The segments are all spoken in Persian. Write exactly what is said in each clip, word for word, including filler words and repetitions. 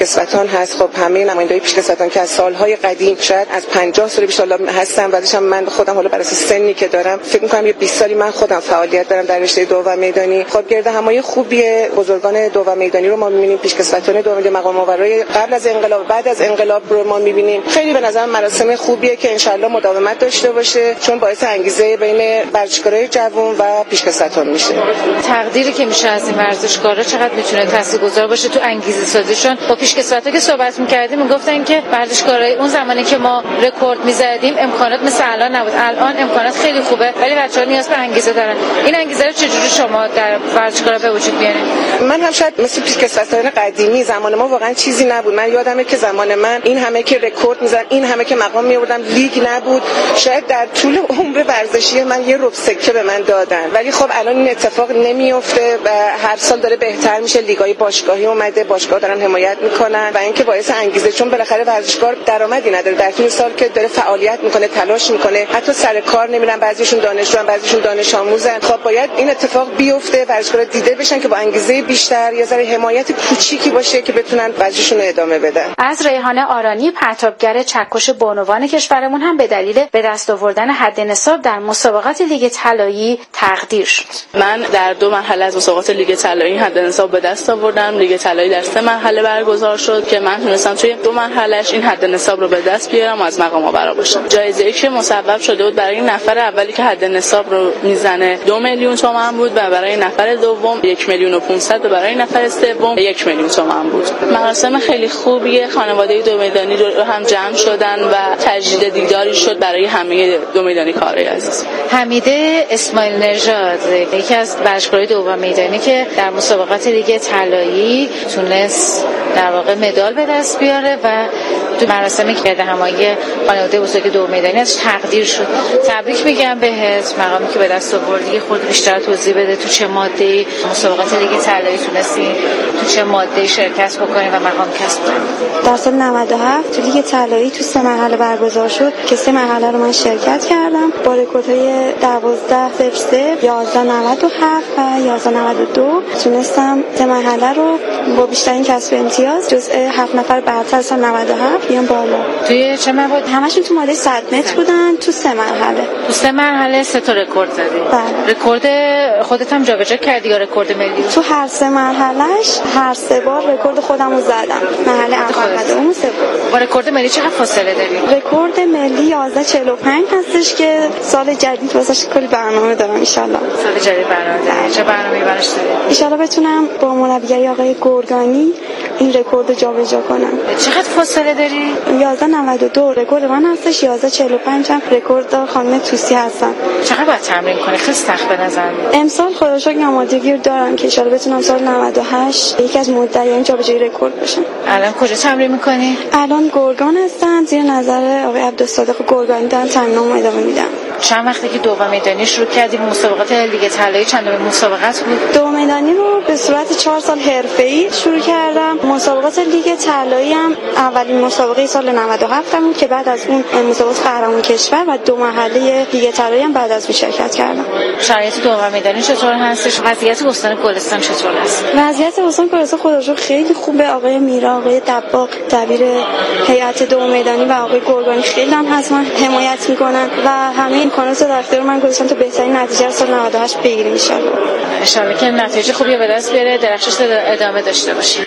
پیشکسوتان هست. خب همه نماینده‌های پیشکسوتان که از سالهای قدیم شاید از پنجاه سال بیشتر هستن، بعدش هم من خودم حالا بر اساس سنی که دارم فکر می‌کنم یه بیست سالی من خودم فعالیت دارم در رشته دو و میدانی. خب گرد همایی خوبیه بزرگان دو و میدانی رو ما می‌بینیم، پیشکسوتان دو و مقام آورای قبل از انقلاب بعد از انقلاب رو ما می‌بینیم. خیلی به نظر مراسم خوبیه که انشالله مداومت داشته باشه، چون باعث انگیزه بین ورزشکارای جوان و پیشکسوتان میشه. تقدیری که میشه از این ورزشکارا چقدر میتونه تاثیرگذار باشه تو انگیزه سازیشون. با پیشکسوتا که صحبت می‌کردیم میگفتن که ورزشکارای اون زمانی که ما رکورد می‌زدیم امکانات مثل الان نبود. الان امکانات خیلی خوبه ولی بچه‌ها نیاز به انگیزه دارن. این انگیزه رو چجوری شما در ورزشکارا به وجود میارین؟ من هم شاید مثل پیشکسوتان قدیمی زمان ما واقعا چیزی نبود. من یادمه که زمان من این همه که رکورد می‌زدن، این همه که مقام می‌آوردم، لیگ نبود. شاید در طول عمر ورزشی من یه ربع سکه به من دادن. ولی خب الان این اتفاق نمیفته و هر سال داره بهتر میشه. لیگ‌های باشگاهی اومده، باشگاه دارن حمایت میکنن و اینکه باعث انگیزه، چون بالاخره ورزشکار درآمدی نداره در طول سال که داره فعالیت میکنه، تلاش میکنه، حتی سر کار نمیرن، بعضیشون دانشجوان، بعضیشون دانش آموزن. خب باید این اتفاق بیفته، ورزشکارا دیده بشن که با انگیزه بیشتر یا ذره حمایت کوچیکی باشه که بتونن ورزششون رو ادامه بدن. از ریحانه آرانی پرتابگر چکش بانوان کشورمون هم به دلیل به دست آوردن حد نصاب در مسابقات لیگ طلایی تقدیر شد. من در دو مرحله از مسابقات لیگ طلایی حد نصاب به دست آوردم. لیگ طلایی در سه مرحله برگزار شد که من تونستم توی دو مرحلهش این حد نصاب رو به دست بیارم و از مقام آورا باشم. جایزه‌ای که مصوب شده بود برای نفر اولی که حد نصاب رو میزنه دو میلیون تومان بود و برای نفر دوم یک میلیون و پانصد و برای نفر سوم یک میلیون تومان بود. مراسم خیلی خوبیه. خانواده دو میدانی رو هم جمع شدن و تجدید دیداری شد برای همه دو میدانی کارهای عزیز. حمیده اسماعیل نژاد یکی از ورزشکارای دو میدانی که در مسابقات لیگ طلایی تونست در واقع مدال به دست بیاره و تو مراسم گرد همایی خانواده بزرگ دو میدانی ازش تقدیر شد. تبریک میگم بهت، مقامی که به دست آوردی. خود بیشتر توضیح بده تو چه ماده‌ای مسابقات لیگ طلایی تونستی تو چه ماده‌ای شرکت بکنی و مقام کسب کنی؟ در سال نود و هفت تو لیگ طلایی تو سه مرحله برگزار شد که سه مرحله رو من شرکت کردم با رکوردهای دوازده صفر صفر، یازده نود و هفت و یازده نود و دو. تونستم سه مرحله رو با بیشترین کسب امتیاز جزء هفت نفر برتر سال نود و هفت بیام بالا. توی چه مواد؟ همشون تو ماده صد متر بودن تو سه مرحله. تو سه مرحله سه تا رکورد زدی؟ بله. رکورد خودت هم جابجا کردی یا رکورد ملی؟ تو هر سه مرحلهش هر سه بار رکورد خودم رو زدم. مرحله اول و دوم سوم. با رکورد ملی چقدر فاصله داری؟ رکورد ملی یازده چهل و پنج هستش که سال جدید واسش کلی برنامه دارم ان شاء الله. سال جدید برنامه داری؟ چه برنامه‌ای براش داری؟ ان شاء الله بتونم با مربیگری آقای گرگانی این رکورد رو جابجا کنم. چقدر فاصله داری؟ یازده نود و دو رکورد من هستش، یازده چهل و پنج هم رکورد خانم توسی هستن. چقدر باید تمرین کنی؟ خیلی سخت به نظر میاد. امسال خدا رو شکر آمادگی دارم که ان شاء الله بتونم سال نود و هشت یکی از مدعیان جابجایی رکورد بشم. الان کجا تمرین میکنی؟ الان گرگان هستن، زیر نظر آقای عبدالصادق گرگانی دارن تمرینم ادامه میدم. چند وقتی که دو میدانی شروع کردی مسابقات لیگ طلایی چندمین مسابقت بود؟ دو میدانی رو به صورت چهار سال حرفه‌ای شروع کردم. مسابقات لیگ طلایی هم اولین مسابقه سال نود و هفت بود که بعد از اون مسابقات قهرمان کشور و دو مرحله لیگ طلایی هم بعد از اون شرکت کردم. شرایط دو میدانی چطور هستش؟ وضعیت استان گلستان چطور است؟ وضعیت استان گلستان خدا رو خیلی خوبه. آقای میرا، آقای دباغ دبیر هیئت دو میدانی و آقای گرگانی خیلی هم از من حمایت میکنن و همه امکانات در اختیار من گذاشتن تا بهترین نتیجه سال نود و هشت بگیریم ان شاء الله. ان شاء الله که نتیجه خوبی به دست بیاره، درخشش ادامه داشته باشی.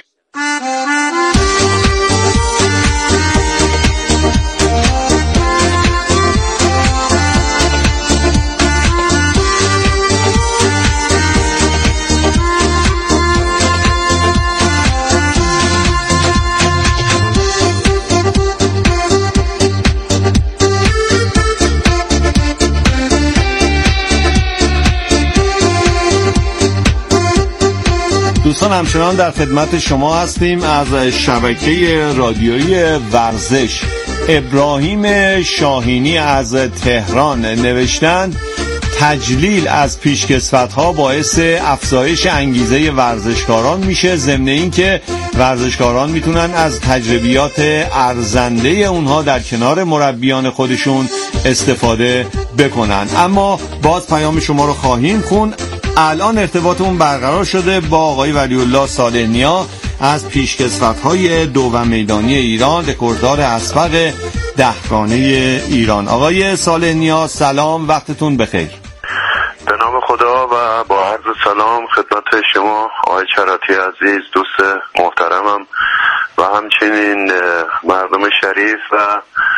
دوستان همچنان در خدمت شما هستیم از شبکه رادیویی ورزش. ابراهیم شاهینی از تهران نوشتند تجلیل از پیشکسوت‌ها باعث افزایش انگیزه ورزشکاران میشه، ضمن اینکه ورزشکاران میتونن از تجربیات ارزنده اونها در کنار مربیان خودشون استفاده بکنن. اما باز پیام شما رو خواهیم خون. الان ارتباطمون برقرار شده با آقای ولی الله صالح نیا از پیشکسوت‌های دو و میدانی ایران، رکورددار اسبق دهگانه ایران. آقای صالح نیا سلام، وقتتون بخیر. به نام خدا و با عرض سلام خدمت شما آقای چراتی عزیز، دوست محترمم و همچنین مردم شریف و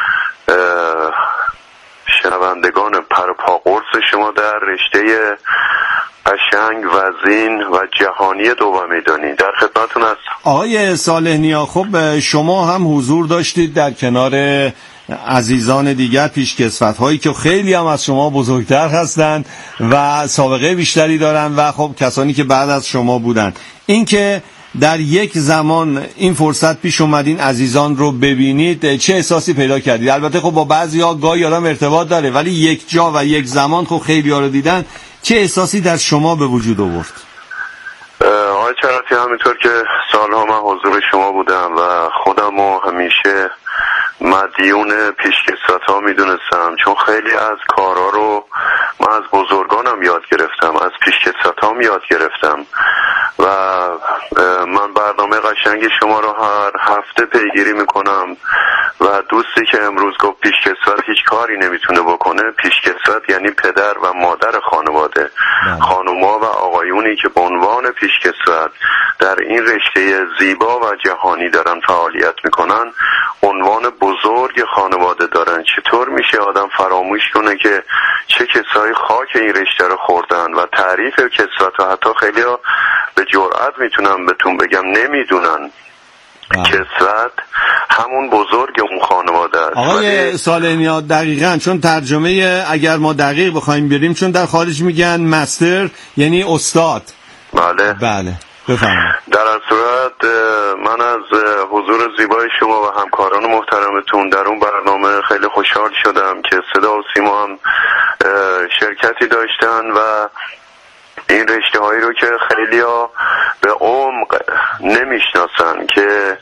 شنوندگان پرپاقرص شما در رشته قشنگ وزین و جهانی دو و میدانی در خدمتتون هستم. آقای صالح نیا، خب شما هم حضور داشتید در کنار عزیزان دیگر پیشکسوت‌هایی که خیلی هم از شما بزرگتر هستند و سابقه بیشتری دارن و خب کسانی که بعد از شما بودن. این که در یک زمان این فرصت پیش اومد این عزیزان رو ببینید، چه احساسی پیدا کردید؟ البته خب با بعضی‌ها گاهی آدم ارتباط داره، ولی یک جا و یک زمان خب خیلی‌ها رو دیدن، چه احساسی در شما به وجود آورد؟ آقای چراتی، همینطور که سالها من حضور شما بودم و خودم رو همیشه مدیون پیشکسوت‌ها میدونستم، چون خیلی از کارها رو من از بزرگانم یاد گرفتم، از پیشکسوت‌هام یاد گرفتم و من برنامه قشنگ شما رو هر هفته پیگیری میکنم و دوستی که امروز گفت پیشکسوت هیچ کاری نمیتونه بکنه، پیشکسوت یعنی پدر و مادر خانواده، خانوما و آقایونی که به عنوان پیشکسوت در این رشته زیبا و جهانی دارن فعالیت میکنن، عنوان بزرگ خانواده دارن. چطور میشه آدم فراموش کنه که چه کسایی خاک این رشته رو خوردن و تعریف کسوت و حتی خیلی ها به جرئت میتونم بهتون بگم نمیدونن کسوت همون بزرگ اون خانواده است. آقای صالح نیا، دقیقاً، چون ترجمه اگر ما دقیق بخوایم بریم، چون در خارج میگن مستر یعنی استاد. بله بله بفرمایید. در این صورت من از حضور زیبای شما و همکاران محترمتون در اون برنامه خیلی خوشحال شدم که صدا و سیما هم شرکتی داشتن و این رشته هایی رو که خیلی ها به عمق نمیشناسن که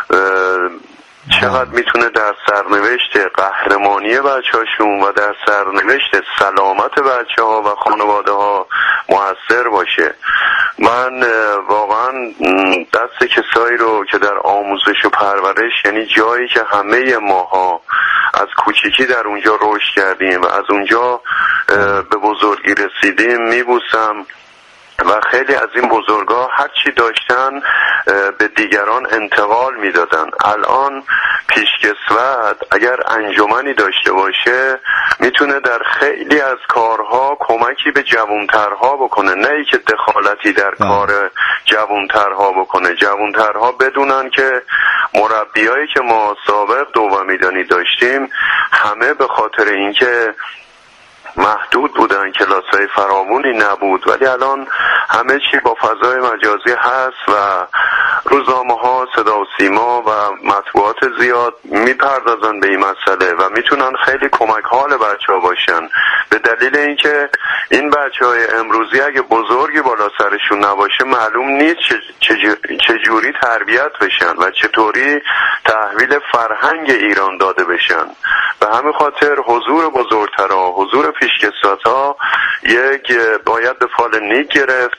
چقدر میتونه در سرنوشت قهرمانی بچه هاشون و در سرنوشت سلامت بچه ها و خانواده ها مؤثر باشه. من واقعا دست کسایی رو که در آموزش و پرورش، یعنی جایی که همه ماها از کوچیکی در اونجا رشد کردیم و از اونجا به بزرگی رسیدیم، میبوسم و خیلی از این بزرگا هر چی داشتن به دیگران انتقال میدادن. الان پیشکسوت اگر انجمنی داشته باشه میتونه در خیلی از کارها کمکی به جوانترها بکنه، نه ای که دخالتی در کار جوانترها بکنه. جوانترها بدونن که مربیایی که ما سابق دو و میدانی داشتیم همه به خاطر اینکه محدود بودن، کلاس‌های فراوانی نبود، ولی الان همه چی با فضای مجازی هست و روزنامه‌ها، صدا و سیما و مطبوعات زیاد میپردازن به این مسئله و میتونن خیلی کمک حال بچه‌ها باشن، به دلیل اینکه این بچه‌های امروزی اگه بزرگی بالا سرشون نباشه معلوم نیست چجوری تربیت بشن و چطوری تحویل فرهنگ ایران داده بشن. به همین خاطر حضور بزرگترها، حضور پیشکسوت‌ها یک باید به فال نیک گرفت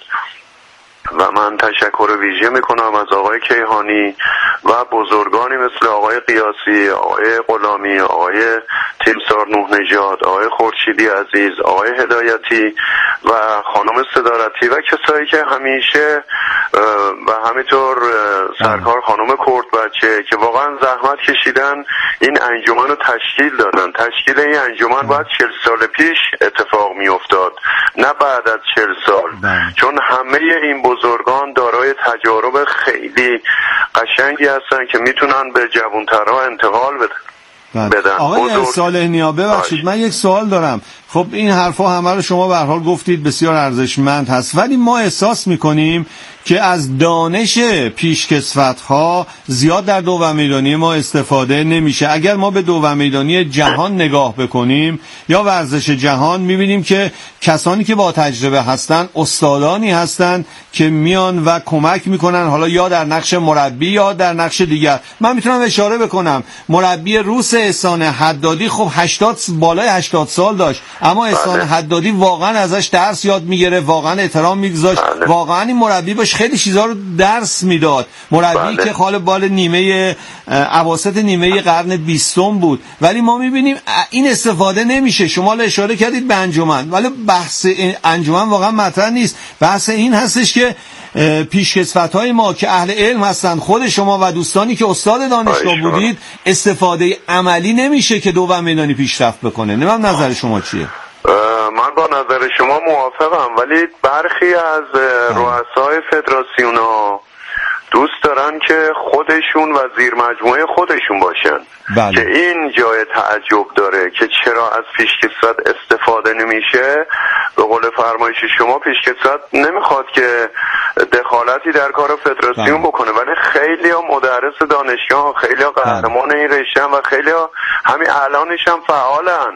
و من تشکر ویژه میکنم از آقای کیهانی و بزرگانی مثل آقای قیاسی، آقای غلامی، آقای تیمسار نوح نژاد، آقای خورشیدی عزیز، آقای هدایتی و خانم صدارتی و کسایی که همیشه و همینطور سرکار خانم کرد بچه که واقعا زحمت کشیدن این انجمن رو تشکیل دادن. تشکیل این انجمن باید چهل سال پیش اتفاق می افتاد، نه بعد از چهل سال، چون همه این بزرگان دارای تجارب خیلی قشنگی هستن که میتونن به جوانترها انتقال بدن. بدن. آقای صالح نیا، ببخشید من یک سوال دارم. خب این حرفا همه رو شما به هر حال گفتید، بسیار ارزشمند هست، ولی ما احساس میکنیم که از دانش پیشکسوت‌ها زیاد در دو و میدانی ما استفاده نمیشه. اگر ما به دو و میدانی جهان نگاه بکنیم یا ورزش جهان، میبینیم که کسانی که با تجربه هستن استادانی هستن که میان و کمک میکنن، حالا یا در نقش مربی یا در نقش دیگر. من میتونم اشاره بکنم مربی روس احسان حدادی خب هشتاد بالای هشتاد سال داشت، اما احسان حدادی واقعا ازش درس یاد میگیره، واقعا احترام میگذاشت، بله. واقعا این مربی باش خیلی چیزا رو درس میداد. مربی بله. که خال بال نیمه اواسط نیمه قرن بیستم بود، ولی ما میبینیم این استفاده نمیشه. شما اشاره کردید به انجمن، ولی بحث انجمن واقعا مطرح نیست. بحث این هستش که پیشکسوت‌های ما که اهل علم هستن، خود شما و دوستانی که استاد دانشگاه بودید، استفاده عملی نمیشه که دو میدانی پیشرفت بکنه. نمیدونم نظر شما چیه؟ من با نظر شما موافقم، ولی برخی از رؤسای فدراسیون‌ها دوست دارن که خودشون و زیر مجموعه خودشون باشن. بله. که این جای تعجب داره که چرا از پیشکسوت استفاده نمیشه. به قول فرمایش شما پیشکسوت نمیخواد که دخالتی در کار فدراسیون بله. بکنه، ولی خیلی ها مدرس دانشگاه، خیلی ها قهرمان این رشته و خیلی ها همین الانش هم فعالن.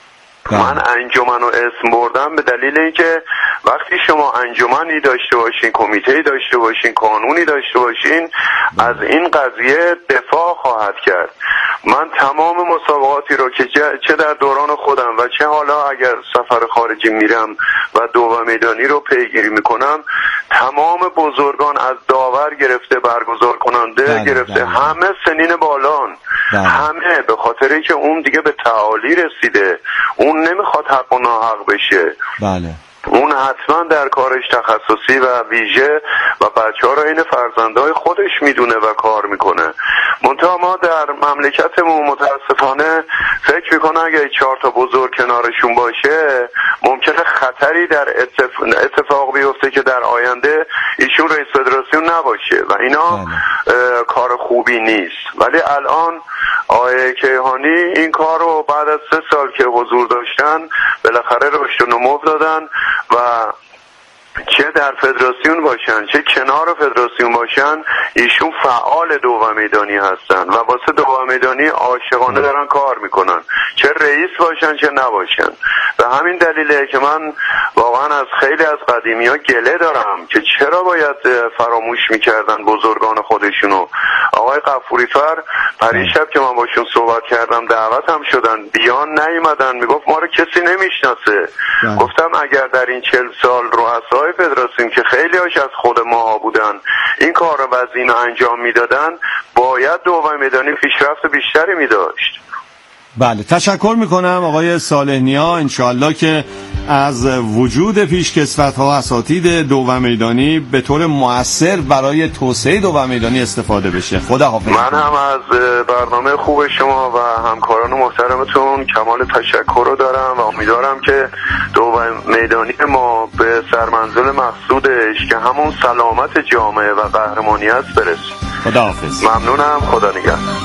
من انجمن رو اسم بردم به دلیل اینکه وقتی شما انجمنی داشته باشین، کمیته‌ای داشته باشین، قانونی داشته باشین، از این قضیه دفاع خواهد کرد. من تمام مسابقاتی رو که چه در دوران خودم و چه حالا اگر سفر خارجی میرم و دو میدانی رو پیگیری میکنم، تمام بزرگان از داور گرفته، برگزار کننده بله گرفته بله. همه سنین بالان بله. همه به خاطری که اون دیگه به تعالی رسیده، اون نمیخواد حق و ناحق بشه. بله. اون حتما در کارش تخصصی و ویژه و بچه ها را این فرزندهای خودش میدونه و کار میکنه. منتها ما در مملکتمون متاسفانه فکر میکنه اگه چهار تا بزرگ کنارشون باشه ممکنه خطری در اتفاق, اتفاق بیفته که در آینده ایشون رئیس فدراسیون نباشه و اینا کار خوبی نیست. ولی الان آقای کیهانی این کار رو بعد از سه سال که حضور داشتن بالاخره رشد و نمو دادن و چه در فدراسیون باشن چه کنار فدراسیون باشن ایشون فعال دو میدانی هستن و واسه دو میدانی عاشقانه دارن کار میکنن، چه رئیس باشن چه نباشن. به همین دلیله که من واقعا از خیلی از قدیمی ها گله دارم که چرا باید فراموش میکردن بزرگان خودشونو. آقای غفوری‌فر پریشب که من باشون صحبت کردم دعوت هم شدن، بیان نیومدن، میگفت ما رو کسی نمیشناسه. گفتم اگر در این چهل سال رؤسای فدراسیون که خیلی هاش از خود ما بودن این کار رو وزین انجام میدادن، باید دو میدانی پیشرفت بیشتری میداشت. بله، تشکر میکنم آقای صالح نیا. انشاءالله که از وجود پیشکسوت‌ها اساتید دو میدانی به طور مؤثر برای توسعه دو میدانی استفاده بشه. خدا حافظ. من هم از برنامه خوب شما و همکاران محترمتون کمال تشکر رو دارم و امیدوارم که دو میدانی ما به سرمنزل مقصودش که همون سلامت جامعه و قهرمانی است برسیم. خدا حافظ. ممنونم. خدا نگهدار.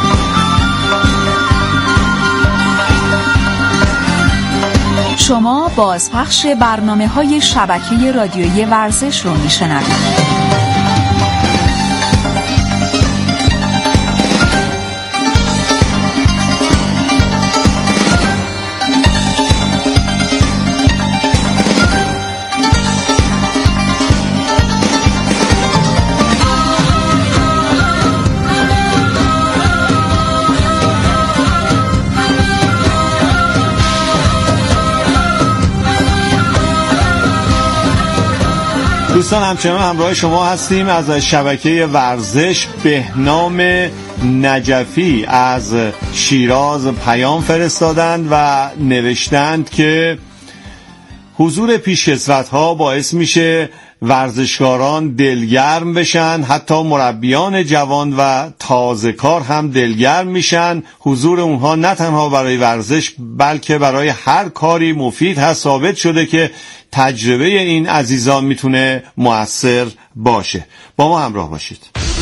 شما بازپخش برنامه‌های شبکه رادیویی ورزش رو میشنوید. دوستان همچنان همراه شما هستیم. از شبکه ورزش بهنام نجفی از شیراز پیام فرستادند و نوشتند که حضور پیشکسوت‌ها باعث میشه ورزشکاران دلگرم بشن، حتی مربیان جوان و تازه کار هم دلگرم میشن. حضور اونها نه تنها برای ورزش بلکه برای هر کاری مفید هست. ثابت شده که تجربه این عزیزان میتونه مؤثر باشه. با ما همراه باشید.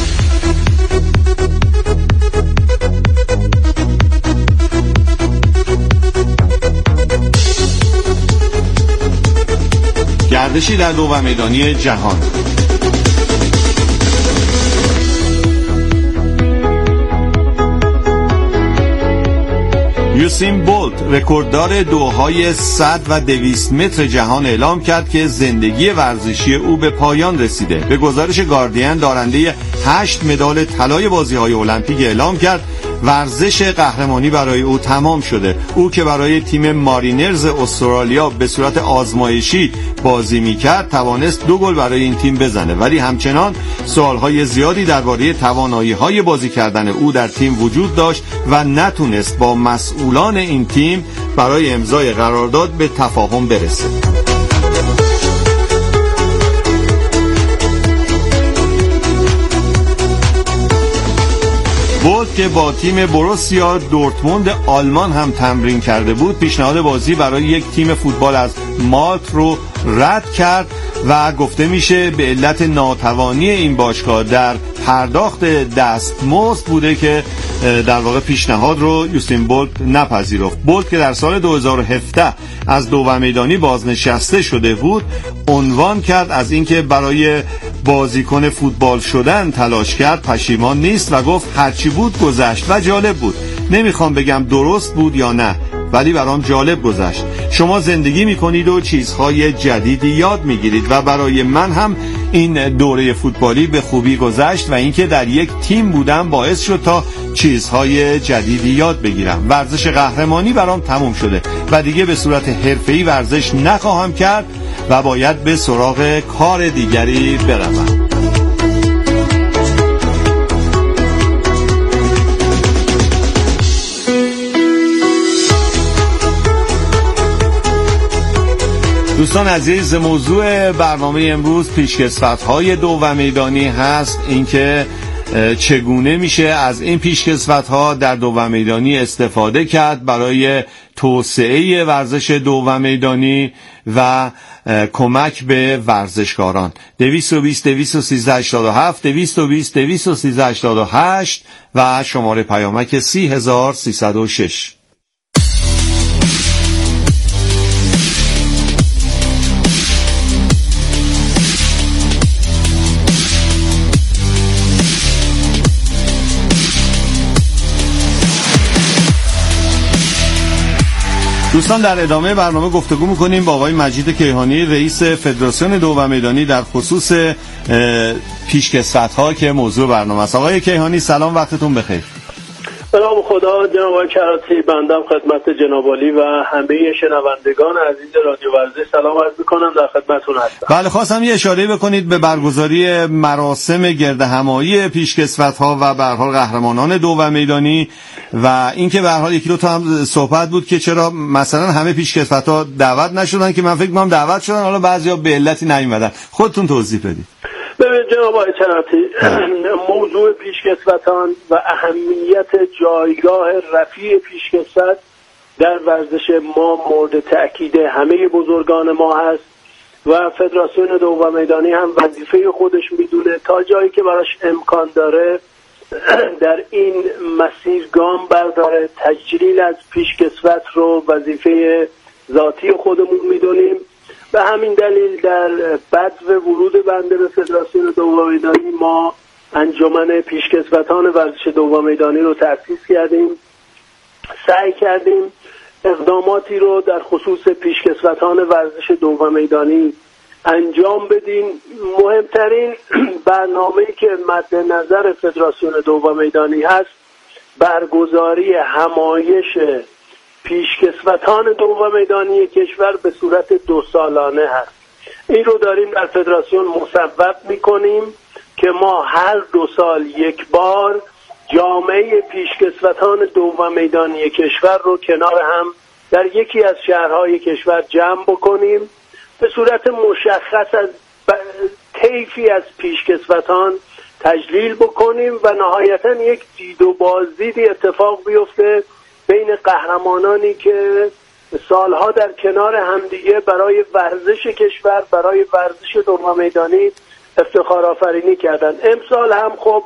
گردشی در دو میدانی جهان. یوسین بولت رکورددار دوهای صد و دویست متر جهان اعلام کرد که زندگی ورزشی او به پایان رسیده. به گزارش گاردین دارنده هشت مدال طلای بازی‌های المپیک اعلام کرد ورزش قهرمانی برای او تمام شده. او که برای تیم مارینرز استرالیا به صورت آزمایشی بازی میکرد توانست دو گل برای این تیم بزنه، ولی همچنان سوالهای زیادی درباره توانایی‌های بازی کردن او در تیم وجود داشت و نتونست با مسئولان این تیم برای امضای قرارداد به تفاهم برسه. بولت که با تیم بروسیا دورتموند آلمان هم تمرین کرده بود، پیشنهاد بازی برای یک تیم فوتبال از مالت رو رد کرد و گفته میشه به علت ناتوانی این باشگاه در پرداخت دستمزد بوده که در واقع پیشنهاد رو یوسین بولت نپذیرفت. بولت که در سال دو هزار و هفده از دومیدانی بازنشسته شده بود، عنوان کرد از اینکه برای بازیکن فوتبال شدن تلاش کرد پشیمان نیست و گفت هرچی بود گذشت و جالب بود. نمیخوام بگم درست بود یا نه، ولی برام جالب گذشت. شما زندگی میکنید و چیزهای جدیدی یاد میگیرید و برای من هم این دوره فوتبالی به خوبی گذشت و اینکه در یک تیم بودم باعث شد تا چیزهای جدیدی یاد بگیرم. ورزش قهرمانی برام تموم شده و دیگه به صورت حرفه‌ای ورزش نخواهم کرد و باید به سراغ کار دیگری بروم. دوستان عزیز، موضوع برنامه امروز پیشکسوت‌های دومیدانی هست، اینکه چگونه میشه از این پیشکسوت‌ها در دومیدانی استفاده کرد برای توسعه ورزش دومیدانی و کمک به ورزشکاران. دویست و بیست دویست و سیزده هشتاد و هفت دویست و بیست دویست و سیزده هشتاد و هشت و شماره پیامک سی هزار سیصد و شش. دوستان در ادامه برنامه گفتگو میکنیم با آقای مجید کیهانی، رئیس فدراسیون دومیدانی در خصوص پیشکسوت‌ها که موضوع برنامه است. آقای کیهانی سلام، وقتتون بخیر. سلام خدا، جناب آقای کراتی، بنده خدمت جناب عالی و همه شنوندگان عزیز رادیو ورزش سلام عرض می‌کنم، در خدمتتون هستم. بله، خواستم یه اشاره بکنید به برگزاری مراسم گردهمایی پیشکسوت‌ها و به هر حال قهرمانان دومیدانی و اینکه به هر حال یکی دو تا هم صحبت بود که چرا مثلا همه پیشکسوت‌ها دعوت نشدن، که من فکر می‌کنم دعوت شدن، حالا بعضیا به علتی نیومدن. خودتون توضیح بدید. ببینید جناب آقای کراتی، موضوع پیشکسوتان و اهمیت جایگاه رفیع پیشکسوت در ورزش ما مورد تأکید همه بزرگان ما هست و فدراسیون دومیدانی هم وظیفه خودش میدونه تا جایی که براش امکان داره در این مسیر گام برداره. تجلیل از پیشکسوت رو وظیفه ذاتی خودمون میدونیم. به همین دلیل در بدو ورود بنده به فدراسیون دومیدانی ما انجمن پیشکسوتان ورزش دومیدانی رو تأسیس کردیم. سعی کردیم اقداماتی رو در خصوص پیشکسوتان ورزش دومیدانی انجام بدیم. مهمترین برنامه‌ای که مد نظر فدراسیون دومیدانی هست برگزاری همایش پیشکسوتان دومیدانی کشور به صورت دو سالانه هست. این رو داریم در فدراسیون مصوب میکنیم که ما هر دو سال یک بار جامعه پیشکسوتان دومیدانی کشور رو کنار هم در یکی از شهرهای کشور جمع بکنیم، به صورت مشخص از طیفی از پیشکسوتان تجلیل بکنیم و نهایتا یک دید و بازدیدی اتفاق بیفته بین قهرمانانی که سالها در کنار همدیگه برای ورزش کشور، برای ورزش دومیدانی افتخار آفرینی کردن. امسال هم خب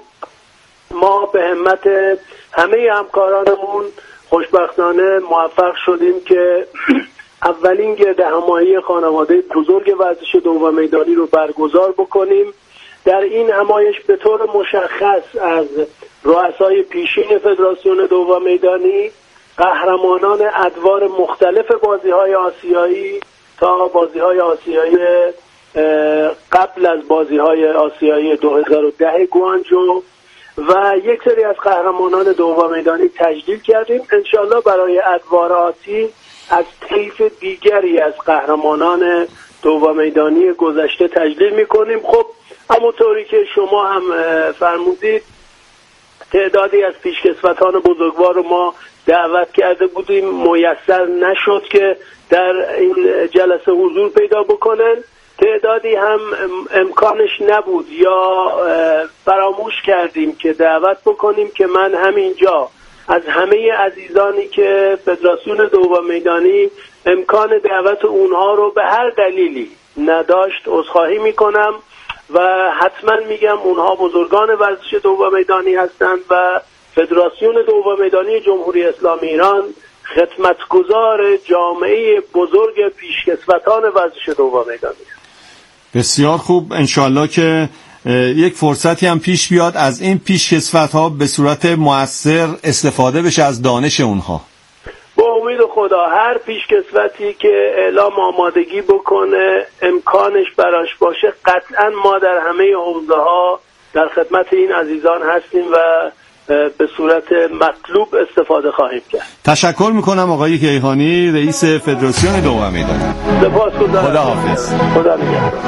ما به همت همه همکارانمون خوشبختانه موفق شدیم که اولین گردهمایی خانواده بزرگ ورزش دومیدانی رو برگزار بکنیم. در این همایش به طور مشخص از رؤسای پیشین فدراسیون دومیدانی، قهرمانان ادوار مختلف بازی‌های آسیایی تا بازی‌های آسیایی قبل از بازی‌های آسیایی دو هزار و ده گوانجو و یک سری از قهرمانان دوم میدانی تجلیل کردیم. انشالله برای ادوار آتی از طیف دیگری از قهرمانان دوم میدانی گذشته تجلیل میکنیم. خب همونطوری که شما هم فرمودید تعدادی از پیشکسوتان بزرگوار رو ما دعوت کرده بودیم، میسر نشد که در این جلسه حضور پیدا بکنن. تعدادی هم امکانش نبود یا فراموش کردیم که دعوت بکنیم که من همینجا از همه عزیزانی که فدراسیون دوم میدانی امکان دعوت اونها رو به هر دلیلی نداشت عذرخواهی میکنم و حتما میگم اونها بزرگان ورزش دوم میدانی هستند و فدراسیون دوم میدانی جمهوری اسلامی ایران خدمتگزار جامعه بزرگ پیشکسوتان ورزش دوم میدانی. بسیار خوب، انشالله که یک فرصتی هم پیش بیاد از این پیشکسوت‌ها به صورت مؤثر استفاده بشه از دانش اونها. با امید خدا هر پیشکسوتی که اعلام آمادگی بکنه امکانش براش باشه قطعا ما در همه حوزه‌ها در خدمت این عزیزان هستیم و به صورت مطلوب استفاده خواهیم کرد. تشکر میکنم آقای کیهانی، رئیس فدراسیون دوم میدانی. سپاسگزارم. خدا حافظ. خدا نگهدار.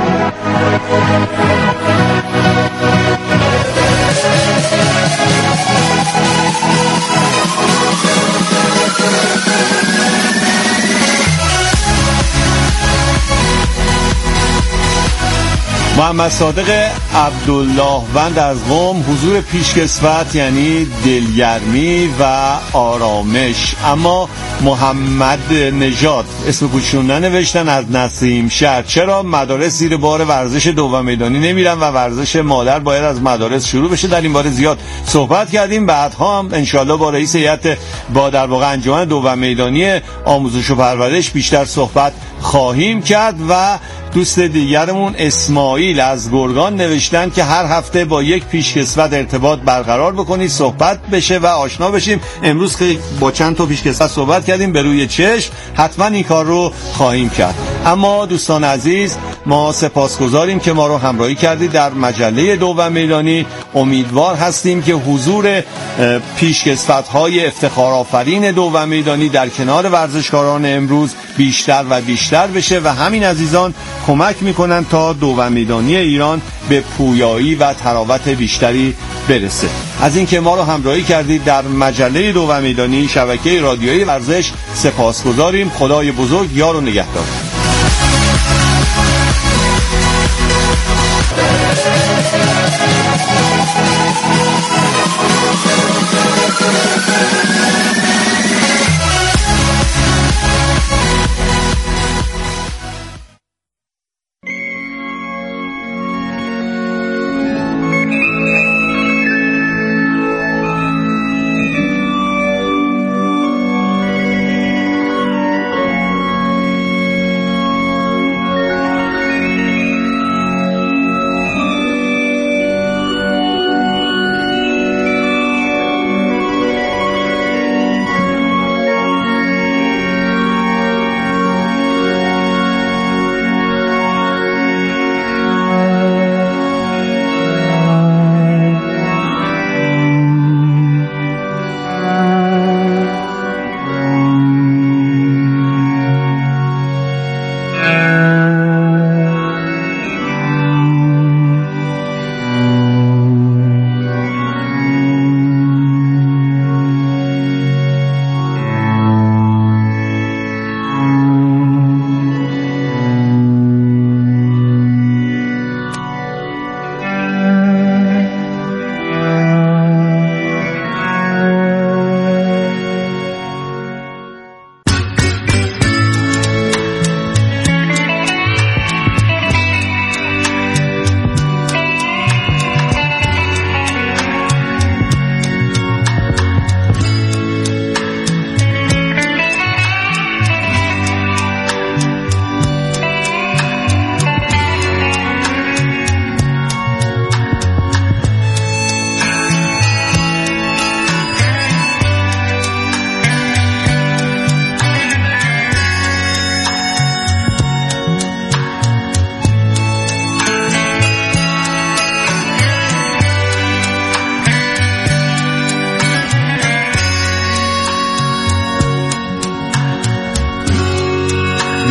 محمد صادق عبداللهوند از قم، حضور پیشکسوت یعنی دلگرمی و آرامش. اما محمد نژاد اسم کوچولو ننوشتن از نسیم شهر. چرا مدارس زیر بار ورزش دوم میدانی نمیرن و ورزش مادر باید از مدارس شروع بشه؟ در این باره زیاد صحبت کردیم. بعدها هم انشالله با رئیس هیئت با در واقع انجمن دوم میدانی آموزش و پرورش بیشتر صحبت خواهیم کرد. و دوست دیگرمون اسماعیل از گرگان نوشتن که هر هفته با یک پیشکسوت ارتباط برقرار بکنید، صحبت بشه و آشنا بشیم. امروز که با چند تا پیشکسوت صحبت کردیم به روی چشم، حتما این کار رو خواهیم کرد. اما دوستان عزیز، ما سپاسگزاریم که ما رو همراهی کردید در مجله دوم میدانی. امیدوار هستیم که حضور پیشکسوت‌های افتخارآفرین دوم میدانی در کنار ورزشکاران امروز بیشتر و بیشتر بشه و همین عزیزان کمک میکنن تا دوم میدانی ایران به پویایی و تراوت بیشتری برسه. از اینکه ما رو همراهی کردید در مجله دوم میدانی شبکه رادیویی ورزش سپاسگزاریم. خدای بزرگ یار و نگهدار.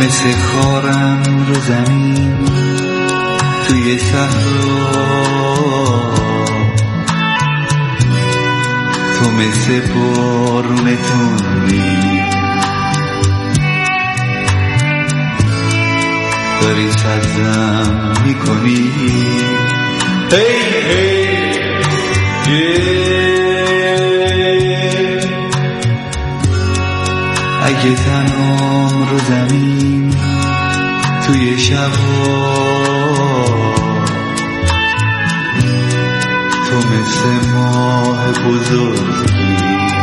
مثل خارم رو زمین توی صحرا، تو مثل بارون تندی داری سرزم میکنی. هی هی اگه تنهام رو زمین توی شبا، تو مثل ماه بزرگی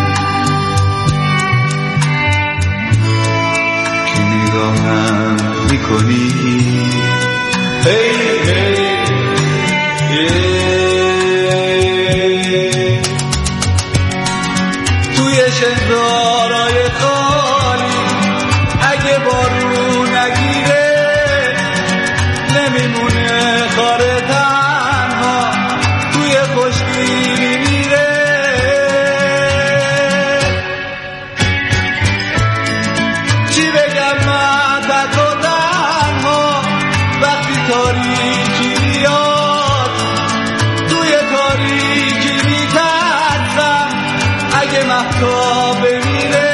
که نگاهم میکنی. هی هی توی شهرهای خالی اگه بارون نگیره نمیمونه خاره تنها توی خشکی میمیره. چی بگم من تک و تنها وقتی تاریکی میاد، توی تاریکی میترسم اگه مهتاب بمیره.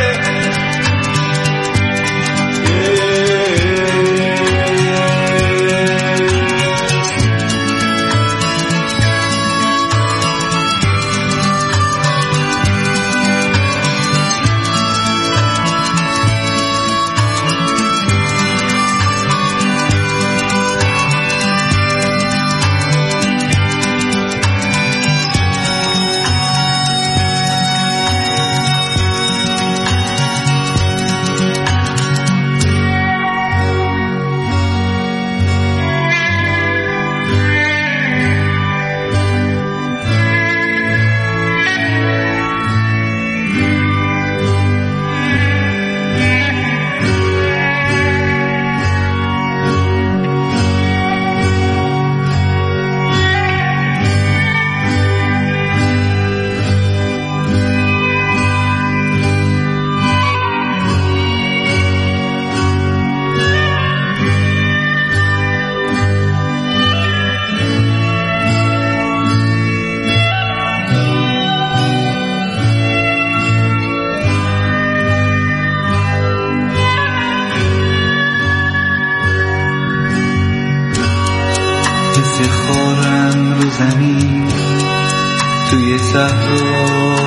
خارم رو زمین توی صحرا،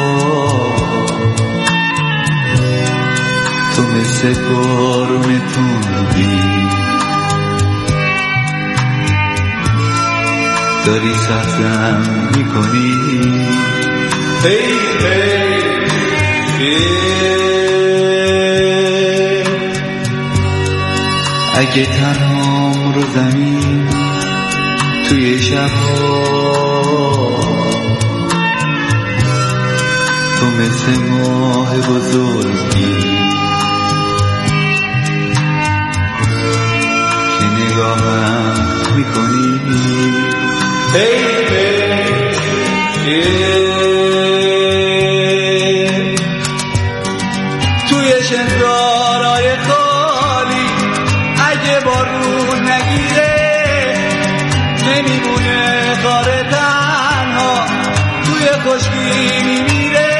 تو مثل بارون تندی داری سرزم میکنی. هی هی اگه تنهام رو زمین توی شبها، تو مثل ماه بزرگی که نگاهم میکنی. هی هی توی شهرهای خالی اگه بارون نگیره نمیمونه خاره تنها توی خشکی میمیره.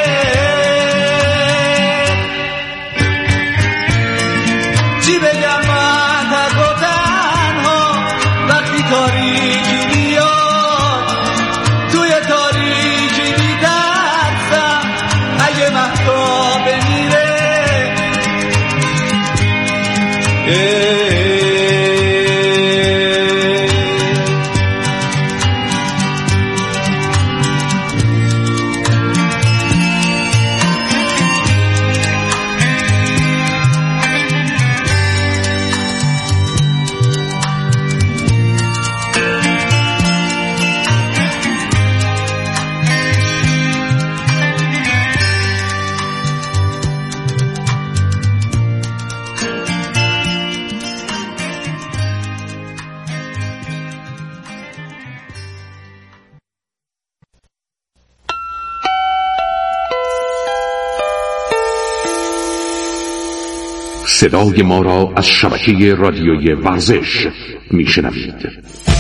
چی بگم من تک و تنها وقتی تاریکی میاد، توی تاریکی میاد صدای ما را از شبکه رادیویی ورزش میشنوید.